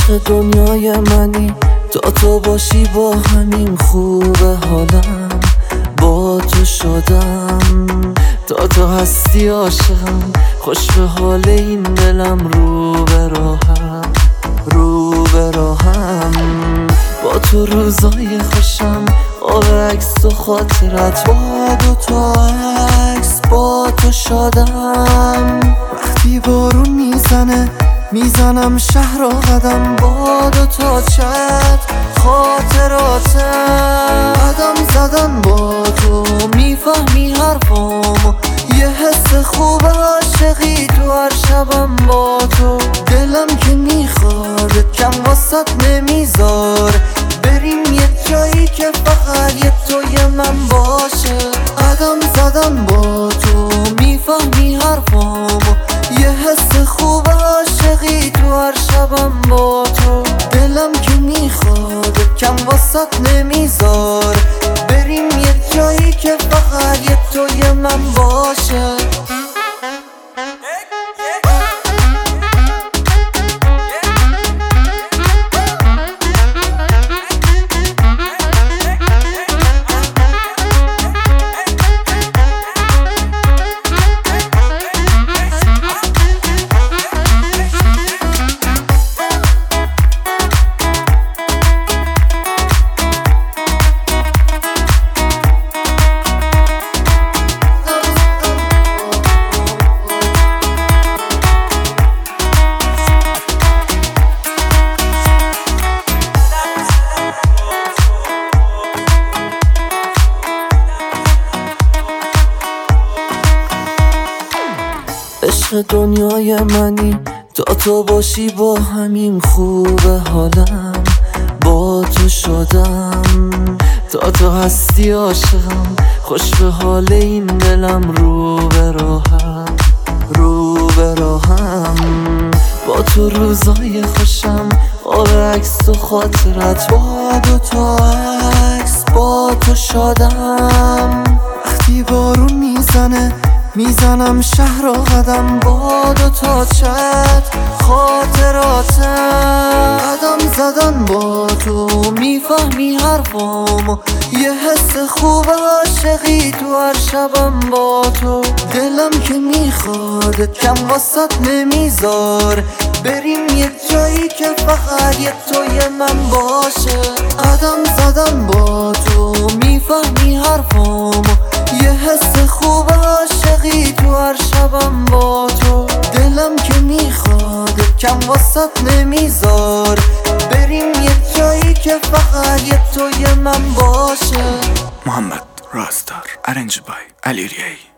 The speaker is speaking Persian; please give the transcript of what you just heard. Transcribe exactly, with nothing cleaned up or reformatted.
عشق دنیای منی، تا تو باشی با همین خوبه حالم. با تو شدم تا تو هستی عاشقم، خوش به حال این دلم. رو به راهم رو به راهم با تو روزای خوشم، آب عکس و خاطرت. با دو تا عکس با تو شدم. وقتی بارون میزنه میزنم شهر و قدم، با دو تا چت خاطراتم. قدم زدن با تو میفهمی حرفامو، یه حس خوب عاشقی تو هر شبم با تو. دلم که میخواد کم واسط نمیذاره، بریم یه جایی که فقط یه توی من باشه. قدم زدن با تو میفهمی حرفامو، یه حس خوب عاشقی تو هر شبم با تو. دلم که میخواد کم واسط نمیذاره، بریم یه جایی که فقط یه توی من باشه. عشق دنیای منی، تا تو باشی با همین خوبه حالم. با تو شدم تا تو هستی عاشقم، خوش به حال این دلم. رو به راهم رو به راهم با تو روزای خوشم، آب عکس و خاطرت. با دو تا عکس با تو شدم. وقتی بارون میزنه میزنم شهر و قدم، با دو تا چت خاطراتم. قدم زدن با تو میفهمی حرفامو، یه حس خوب عاشقی تو هر شبم با تو. دلم که میخواد کم واسط نمیذاره، بریم یه جایی که فقط یه توی من باشه. قدم زدن با تو میفهمی حرفامو، یه حس خوب عاشقی تو هر شبم با تو. دلم که میخواد کم واسط نمیذاره، بریم یه جایی که فقط یه توی من باشه. محمد راستار، ارنج بای علی ریایی.